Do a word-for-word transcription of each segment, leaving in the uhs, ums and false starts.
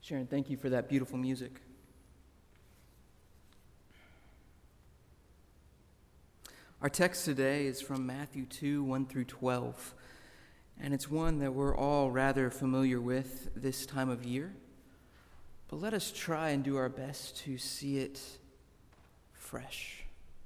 Sharon, thank you for that beautiful music. Our text today is from Matthew two, one through twelve, and it's one that we're all rather familiar with this time of year. But let us try and do our best to see it fresh.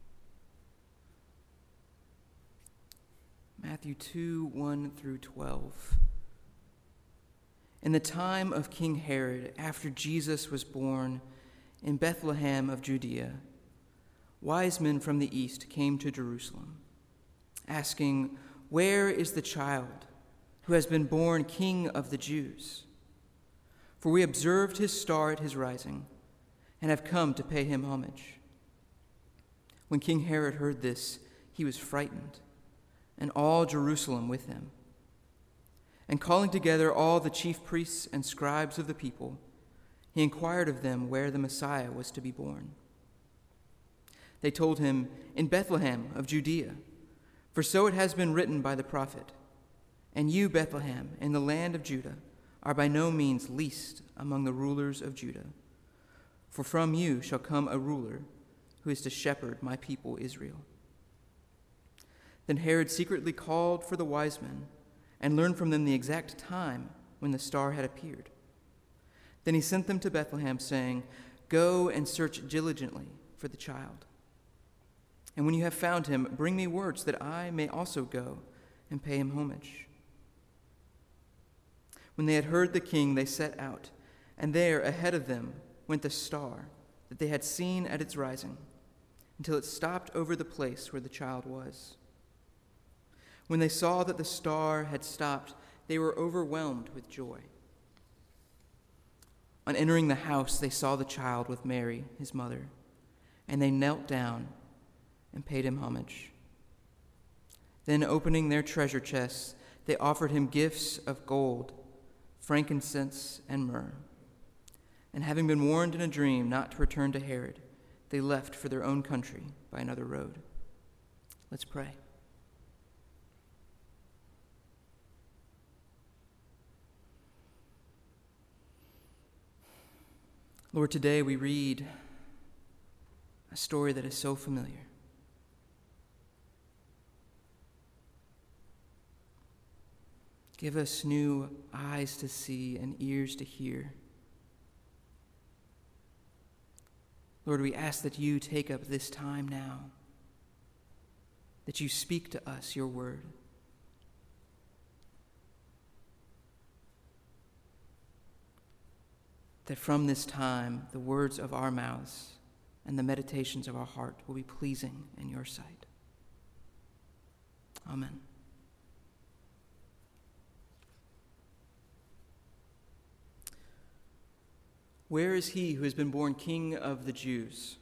Matthew two, one through twelve. In the time of King Herod, after Jesus was born in Bethlehem of Judea, wise men from the east came to Jerusalem, asking, "Where is the child who has been born King of the Jews? For we observed his star at his rising and have come to pay him homage." When King Herod heard this, he was frightened, and all Jerusalem with him. And calling together all the chief priests and scribes of the people, he inquired of them where the Messiah was to be born. They told him, "In Bethlehem of Judea, for so it has been written by the prophet, 'And you, Bethlehem, in the land of Judah, are by no means least among the rulers of Judah. For from you shall come a ruler who is to shepherd my people Israel.'" Then Herod secretly called for the wise men and learned from them the exact time when the star had appeared. Then he sent them to Bethlehem, saying, "Go and search diligently for the child. And when you have found him, bring me word so that I may also go and pay him homage." When they had heard the king, they set out, and there ahead of them went the star that they had seen at its rising, until it stopped over the place where the child was. When they saw that the star had stopped, they were overwhelmed with joy. On entering the house, they saw the child with Mary, his mother, and they knelt down and paid him homage. Then, opening their treasure chests, they offered him gifts of gold, frankincense, and myrrh. And having been warned in a dream not to return to Herod, they left for their own country by another road. Let's pray. Lord, today we read a story that is so familiar. Give us new eyes to see and ears to hear. Lord, we ask that you take up this time now, that you speak to us your word. That from this time, the words of our mouths and the meditations of our heart will be pleasing in your sight. Amen. Where is he who has been born King of the Jews?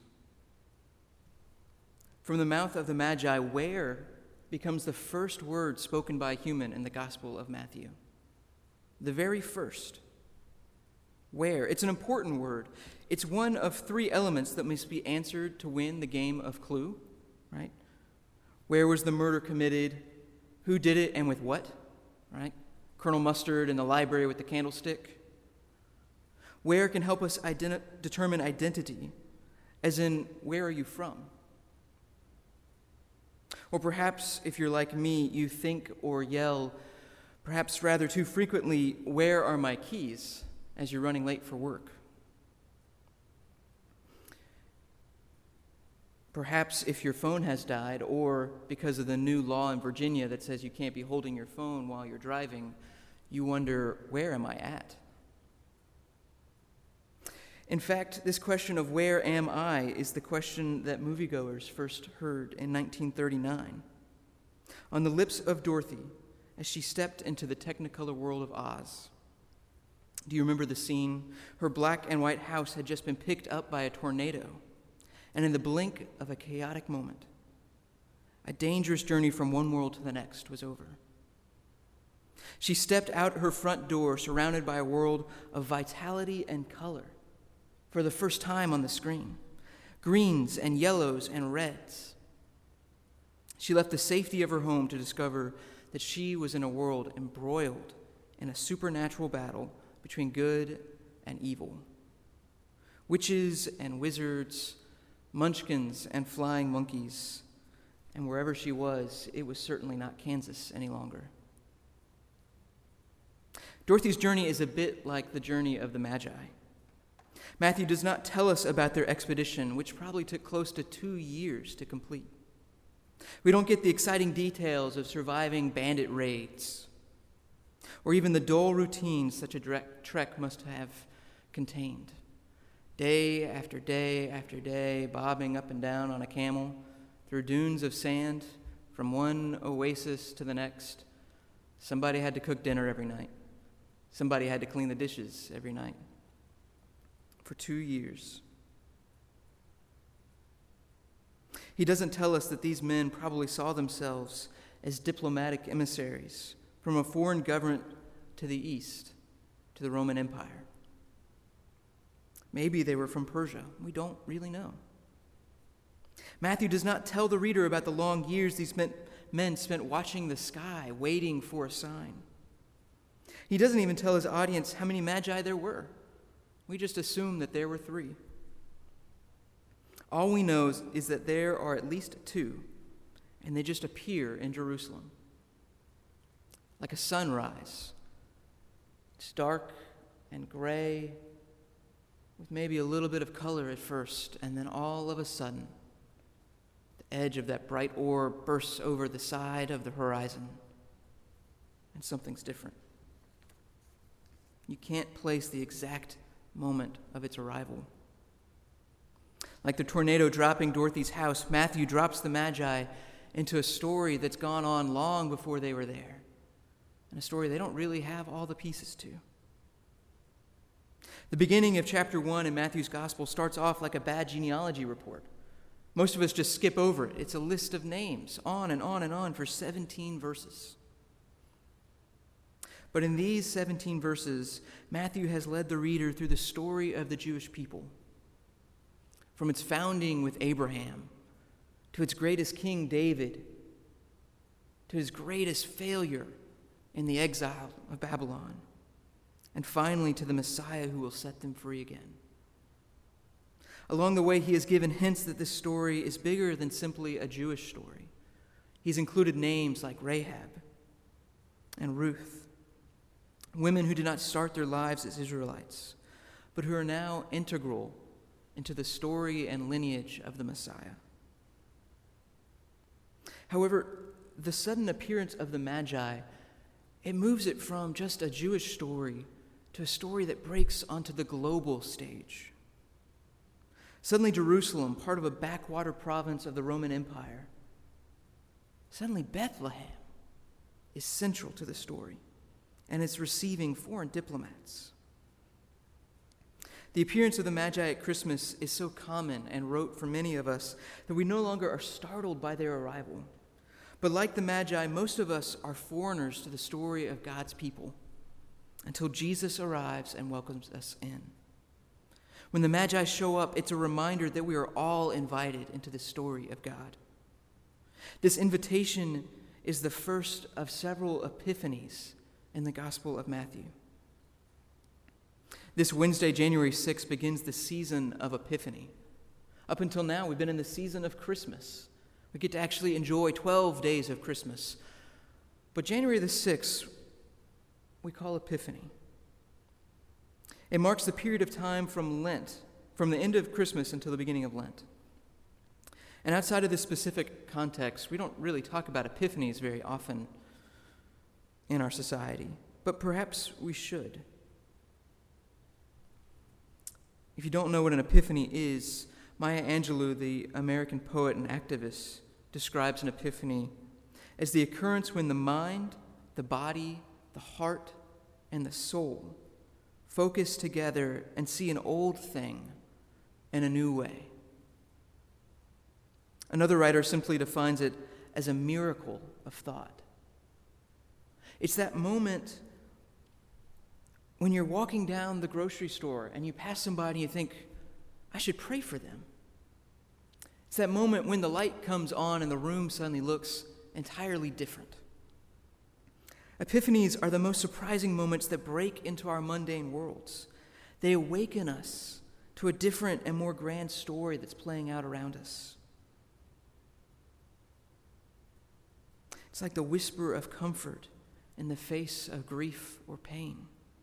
From the mouth of the Magi, where becomes the first word spoken by a human in the Gospel of Matthew? The very first. Where? It's an important word. It's one of three elements that must be answered to win the game of Clue, right? Where was the murder committed? Who did it and with what, right? Colonel Mustard in the library with the candlestick. Where can help us identi- determine identity, as in, where are you from? Or perhaps, if you're like me, you think or yell, perhaps rather too frequently, "Where are my keys?" as you're running late for work. Perhaps if your phone has died, or because of the new law in Virginia that says you can't be holding your phone while you're driving, you wonder, where am I at? In fact, this question of where am I is the question that moviegoers first heard in nineteen thirty-nine. On the lips of Dorothy as she stepped into the Technicolor world of Oz. Do you remember the scene? Her black and white house had just been picked up by a tornado, and in the blink of a chaotic moment, a dangerous journey from one world to the next was over. She stepped out her front door, surrounded by a world of vitality and color, for the first time on the screen, greens and yellows and reds. She left the safety of her home to discover that she was in a world embroiled in a supernatural battle between good and evil. Witches and wizards, munchkins and flying monkeys, and wherever she was, it was certainly not Kansas any longer. Dorothy's journey is a bit like the journey of the Magi. Matthew does not tell us about their expedition, which probably took close to two years to complete. We don't get the exciting details of surviving bandit raids, or even the dull routines such a direct trek must have contained. Day after day after day, bobbing up and down on a camel through dunes of sand from one oasis to the next. Somebody had to cook dinner every night. Somebody had to clean the dishes every night. For two years. He doesn't tell us that these men probably saw themselves as diplomatic emissaries from a foreign government to the east, to the Roman Empire. Maybe they were from Persia. We don't really know. Matthew does not tell the reader about the long years these men spent watching the sky, waiting for a sign. He doesn't even tell his audience how many magi there were. We just assume that there were three. All we know is that there are at least two, and they just appear in Jerusalem. Like a sunrise. It's dark and gray, with maybe a little bit of color at first, and then all of a sudden, the edge of that bright orb bursts over the side of the horizon, and something's different. You can't place the exact moment of its arrival. Like the tornado dropping Dorothy's house, Matthew drops the Magi into a story that's gone on long before they were there, and a story they don't really have all the pieces to. The beginning of chapter one in Matthew's gospel starts off like a bad genealogy report. Most of us just skip over it. It's a list of names, on and on and on for seventeen verses. But in these seventeen verses, Matthew has led the reader through the story of the Jewish people, from its founding with Abraham, to its greatest king, David, to his greatest failure in the exile of Babylon, and finally to the Messiah who will set them free again. Along the way, he has given hints that this story is bigger than simply a Jewish story. He's included names like Rahab and Ruth, women who did not start their lives as Israelites, but who are now integral into the story and lineage of the Messiah. However, the sudden appearance of the Magi, it moves it from just a Jewish story to a story that breaks onto the global stage. Suddenly Jerusalem, part of a backwater province of the Roman Empire, suddenly Bethlehem is central to the story, and it's receiving foreign diplomats. The appearance of the Magi at Christmas is so common and rote for many of us that we no longer are startled by their arrival. But like the Magi, most of us are foreigners to the story of God's people until Jesus arrives and welcomes us in. When the Magi show up, it's a reminder that we are all invited into the story of God. This invitation is the first of several epiphanies in the Gospel of Matthew. This Wednesday, January sixth, begins the season of Epiphany. Up until now, we've been in the season of Christmas. We get to actually enjoy twelve days of Christmas. But January the sixth, we call Epiphany. It marks the period of time from Lent, from the end of Christmas until the beginning of Lent. And outside of this specific context, we don't really talk about epiphanies very often in our society, but perhaps we should. If you don't know what an epiphany is, Maya Angelou, the American poet and activist, describes an epiphany as the occurrence when the mind, the body, the heart, and the soul focus together and see an old thing in a new way. Another writer simply defines it as a miracle of thought. It's that moment when you're walking down the grocery store and you pass somebody and you think, I should pray for them. It's that moment when the light comes on and the room suddenly looks entirely different. Epiphanies are the most surprising moments that break into our mundane worlds. They awaken us to a different and more grand story that's playing out around us. It's like the whisper of comfort in the face of grief or pain.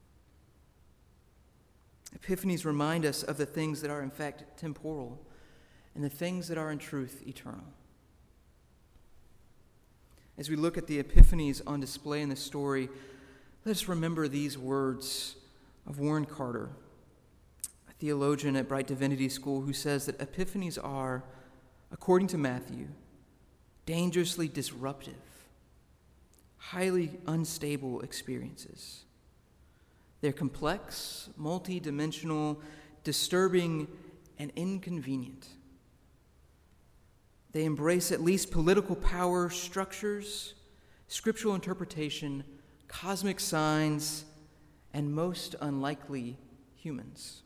Epiphanies remind us of the things that are in fact temporal and the things that are in truth eternal. As we look at the epiphanies on display in the story, let us remember these words of Warren Carter, a theologian at Bright Divinity School, who says that epiphanies are, according to Matthew, dangerously disruptive, highly unstable experiences. They're complex, multi-dimensional, disturbing, and inconvenient. They embrace at least political power structures, scriptural interpretation, cosmic signs, and most unlikely humans.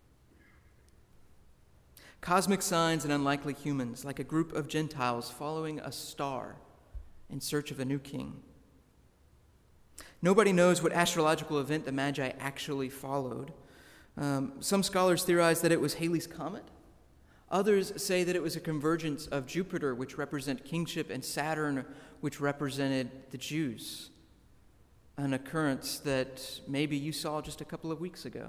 Cosmic signs and unlikely humans, like a group of Gentiles following a star in search of a new king. Nobody knows what astrological event the Magi actually followed. Um, some scholars theorize that it was Halley's Comet. Others say that it was a convergence of Jupiter, which represent kingship, and Saturn, which represented the Jews. An occurrence that maybe you saw just a couple of weeks ago.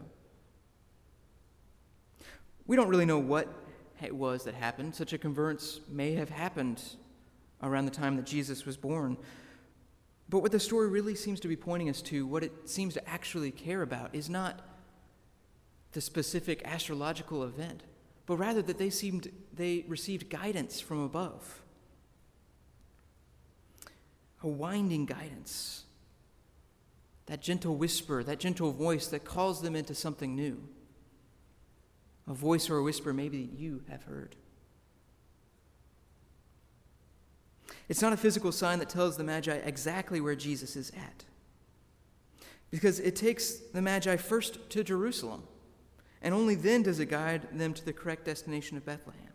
We don't really know what it was that happened. Such a convergence may have happened around the time that Jesus was born. But what the story really seems to be pointing us to, what it seems to actually care about, is not the specific astrological event, but rather that they seemed they received guidance from above. A winding guidance. That gentle whisper, that gentle voice that calls them into something new. A voice or a whisper maybe that you have heard. It's not a physical sign that tells the Magi exactly where Jesus is at, because it takes the Magi first to Jerusalem, and only then does it guide them to the correct destination of Bethlehem.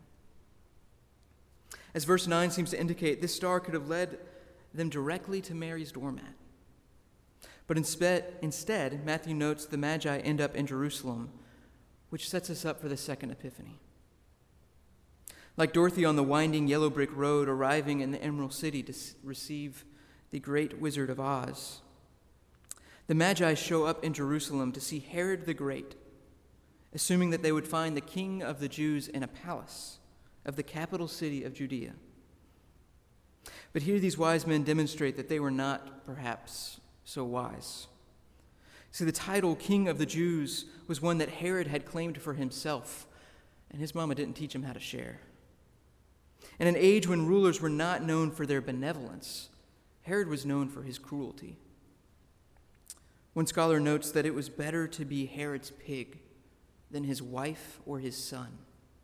As verse nine seems to indicate, this star could have led them directly to Mary's doormat. But instead, instead, Matthew notes the Magi end up in Jerusalem, which sets us up for the second epiphany. Like Dorothy on the winding yellow brick road arriving in the Emerald City to receive the great Wizard of Oz, the Magi show up in Jerusalem to see Herod the Great, assuming that they would find the King of the Jews in a palace of the capital city of Judea. But here these wise men demonstrate that they were not, perhaps, so wise. See, the title King of the Jews was one that Herod had claimed for himself, and his mama didn't teach him how to share. In an age when rulers were not known for their benevolence, Herod was known for his cruelty. One scholar notes that it was better to be Herod's pig than his wife or his son.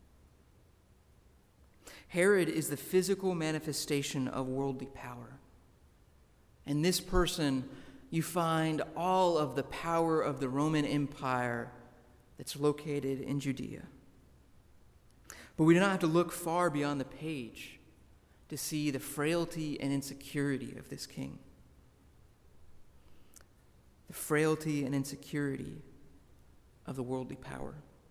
Herod is the physical manifestation of worldly power. In this person, you find all of the power of the Roman Empire that's located in Judea. But we do not have to look far beyond the page to see the frailty and insecurity of this king. The frailty and insecurity of the worldly power.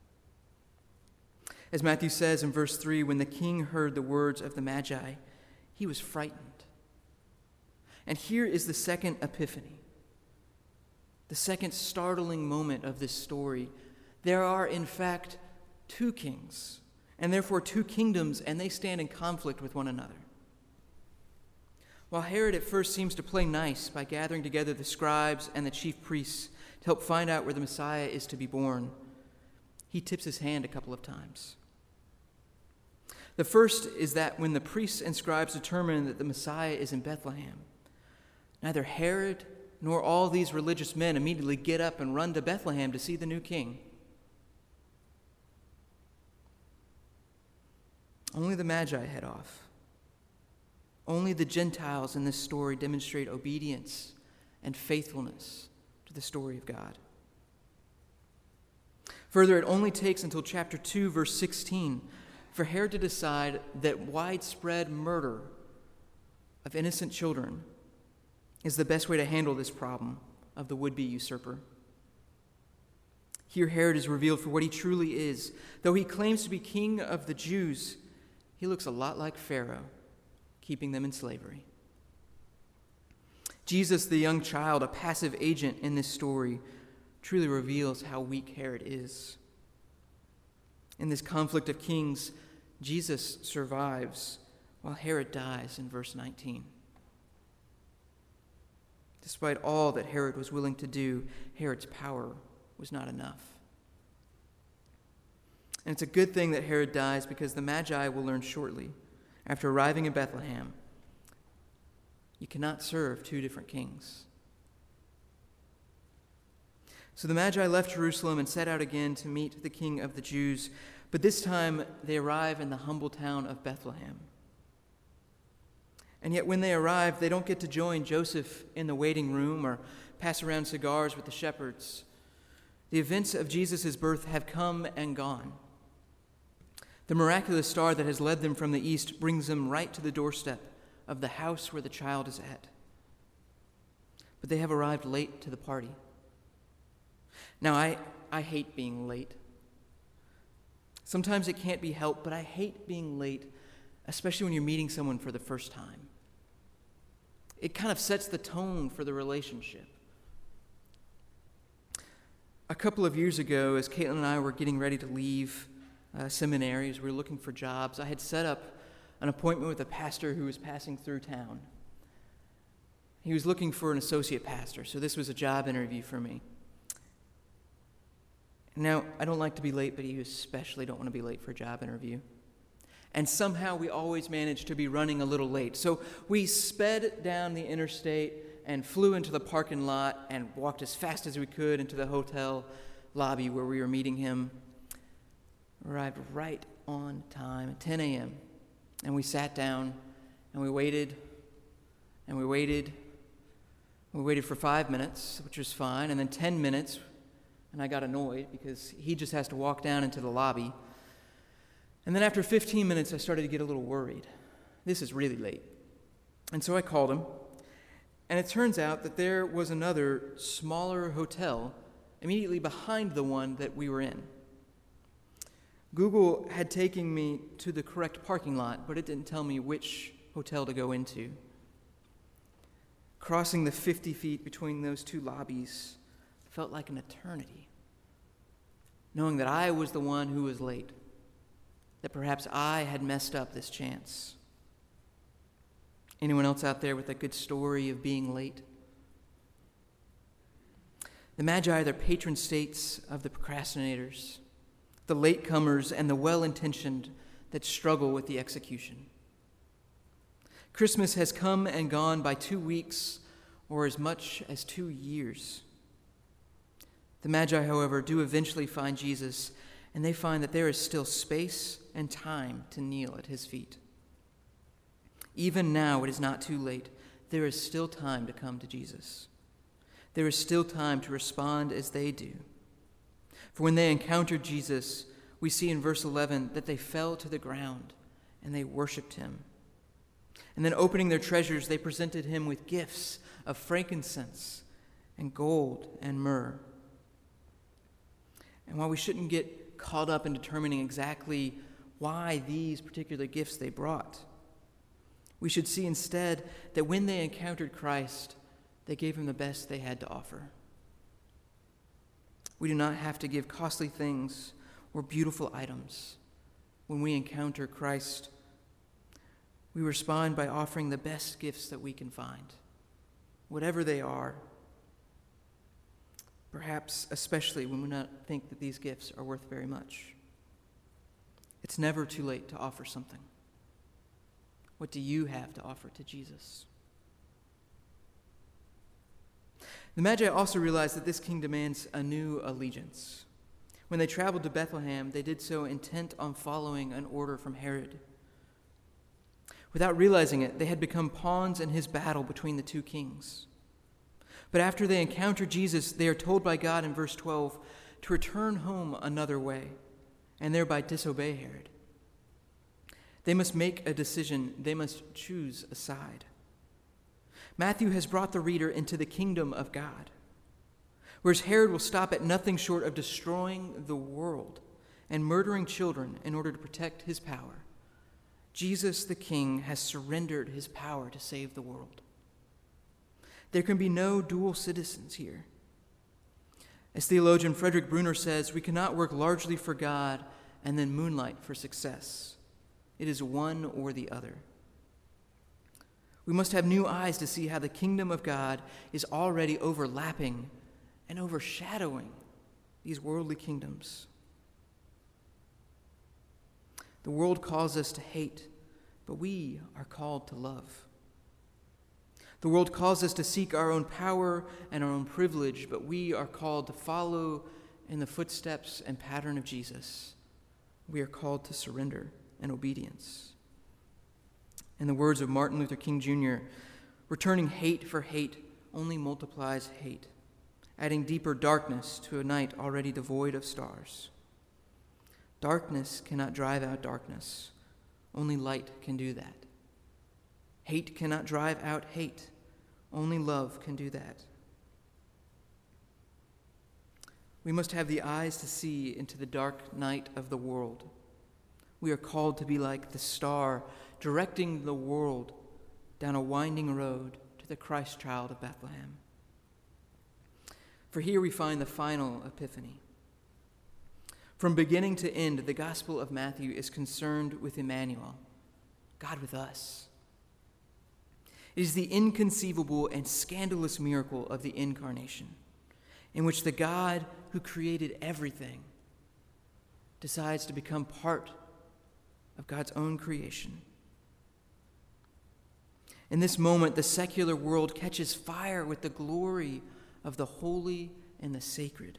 As Matthew says in verse three, when the king heard the words of the Magi, he was frightened. And here is the second epiphany, the second startling moment of this story. There are, in fact, two kings, and therefore two kingdoms, and they stand in conflict with one another. While Herod at first seems to play nice by gathering together the scribes and the chief priests to help find out where the Messiah is to be born, he tips his hand a couple of times. The first is that when the priests and scribes determine that the Messiah is in Bethlehem, neither Herod nor all these religious men immediately get up and run to Bethlehem to see the new king. Only the Magi head off. Only the Gentiles in this story demonstrate obedience and faithfulness to the story of God. Further, it only takes until chapter two, verse sixteen, for Herod to decide that widespread murder of innocent children is the best way to handle this problem of the would-be usurper. Here Herod is revealed for what he truly is. Though he claims to be king of the Jews, he looks a lot like Pharaoh, keeping them in slavery. Jesus, the young child, a passive agent in this story, truly reveals how weak Herod is. In this conflict of kings, Jesus survives while Herod dies in verse nineteen. Despite all that Herod was willing to do, Herod's power was not enough. And it's a good thing that Herod dies, because the Magi will learn shortly, after arriving in Bethlehem, you cannot serve two different kings. So the Magi left Jerusalem and set out again to meet the King of the Jews, but this time they arrive in the humble town of Bethlehem. And yet when they arrive, they don't get to join Joseph in the waiting room or pass around cigars with the shepherds. The events of Jesus' birth have come and gone. The miraculous star that has led them from the east brings them right to the doorstep of the house where the child is at. But they have arrived late to the party. Now, I, I hate being late. Sometimes it can't be helped, but I hate being late, especially when you're meeting someone for the first time. It kind of sets the tone for the relationship. A couple of years ago, as Caitlin and I were getting ready to leave uh, seminary, as we were looking for jobs, I had set up an appointment with a pastor who was passing through town. He was looking for an associate pastor, so this was a job interview for me. Now, I don't like to be late, but you especially don't want to be late for a job interview. And somehow we always manage to be running a little late. So we sped down the interstate and flew into the parking lot and walked as fast as we could into the hotel lobby where we were meeting him. Arrived right on time at ten a.m. And we sat down and we waited and we waited. We waited for five minutes, which was fine, and then ten minutes. And I got annoyed because he just has to walk down into the lobby. And then after fifteen minutes, I started to get a little worried. This is really late. And so I called him. And it turns out that there was another smaller hotel immediately behind the one that we were in. Google had taken me to the correct parking lot, but it didn't tell me which hotel to go into. Crossing the fifty feet between those two lobbies felt like an eternity, knowing that I was the one who was late, that perhaps I had messed up this chance. Anyone else out there with a good story of being late? The Magi are the patron saints of the procrastinators, the latecomers, and the well-intentioned that struggle with the execution. Christmas has come and gone by two weeks or as much as two years. The Magi, however, do eventually find Jesus, and they find that there is still space and time to kneel at his feet. Even now, it is not too late. There is still time to come to Jesus. There is still time to respond as they do. For when they encountered Jesus, we see in verse eleven that they fell to the ground and they worshiped him. And then opening their treasures, they presented him with gifts of frankincense and gold and myrrh. And while we shouldn't get caught up in determining exactly why these particular gifts they brought, we should see instead that when they encountered Christ, they gave him the best they had to offer. We do not have to give costly things or beautiful items. When we encounter Christ, we respond by offering the best gifts that we can find, whatever they are. Perhaps especially when we not think that these gifts are worth very much. It's never too late to offer something. What do you have to offer to Jesus? The Magi also realized that this king demands a new allegiance. When they traveled to Bethlehem, they did so intent on following an order from Herod. Without realizing it, they had become pawns in his battle between the two kings. But after they encounter Jesus, they are told by God in verse twelve to return home another way and thereby disobey Herod. They must make a decision. They must choose a side. Matthew has brought the reader into the kingdom of God, Whereas Herod will stop at nothing short of destroying the world and murdering children in order to protect his power, Jesus the King has surrendered his power to save the world. There can be no dual citizens here. As theologian Frederick Bruner says, we cannot work largely for God and then moonlight for success. It is one or the other. We must have new eyes to see how the kingdom of God is already overlapping and overshadowing these worldly kingdoms. The world calls us to hate, but we are called to love. The world calls us to seek our own power and our own privilege, but we are called to follow in the footsteps and pattern of Jesus. We are called to surrender and obedience. In the words of Martin Luther King Junior, returning hate for hate only multiplies hate, adding deeper darkness to a night already devoid of stars. Darkness cannot drive out darkness. Only light can do that. Hate cannot drive out hate. Only love can do that. We must have the eyes to see into the dark night of the world. We are called to be like the star directing the world down a winding road to the Christ child of Bethlehem. For here we find the final epiphany. From beginning to end, the Gospel of Matthew is concerned with Emmanuel, God with us. It is the inconceivable and scandalous miracle of the incarnation, in which the God who created everything decides to become part of God's own creation. In this moment, the secular world catches fire with the glory of the holy and the sacred.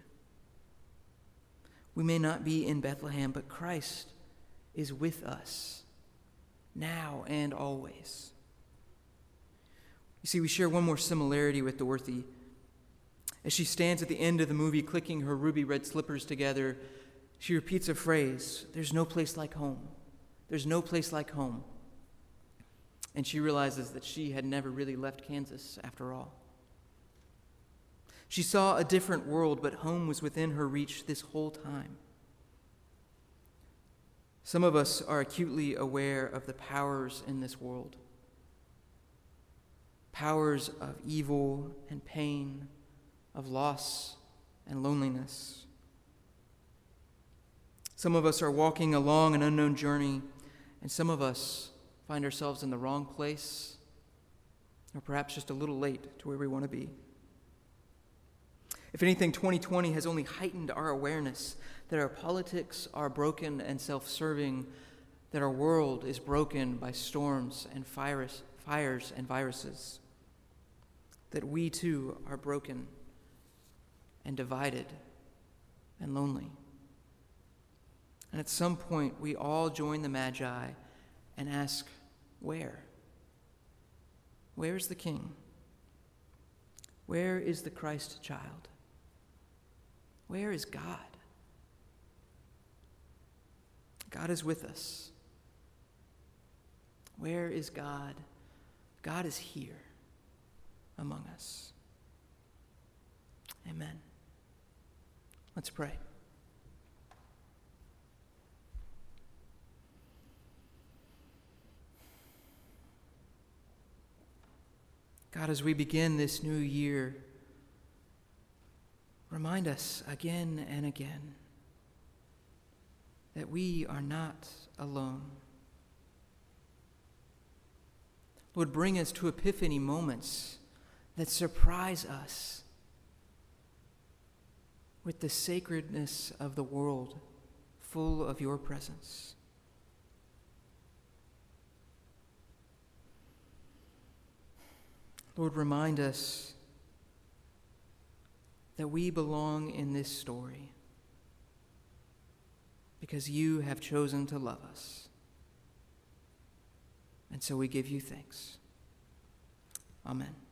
We may not be in Bethlehem, but Christ is with us, now and always. You see, we share one more similarity with Dorothy. As she stands at the end of the movie clicking her ruby red slippers together, she repeats a phrase, "There's no place like home. There's no place like home." And she realizes that she had never really left Kansas after all. She saw a different world, but home was within her reach this whole time. Some of us are acutely aware of the powers in this world. Powers of evil and pain, of loss and loneliness. Some of us are walking along an unknown journey, and some of us find ourselves in the wrong place, or perhaps just a little late to where we want to be. If anything, twenty twenty has only heightened our awareness that our politics are broken and self-serving, that our world is broken by storms and fires, fires and viruses, that we too are broken and divided and lonely. And at some point, we all join the Magi and ask, where? Where is the King? Where is the Christ child? Where is God? God is with us. Where is God? God is here among us. Amen. Let's pray. God, as we begin this new year, remind us again and again that we are not alone. Lord, bring us to epiphany moments that surprise us with the sacredness of the world full of your presence. Lord, remind us that we belong in this story because you have chosen to love us. And so we give you thanks. Amen.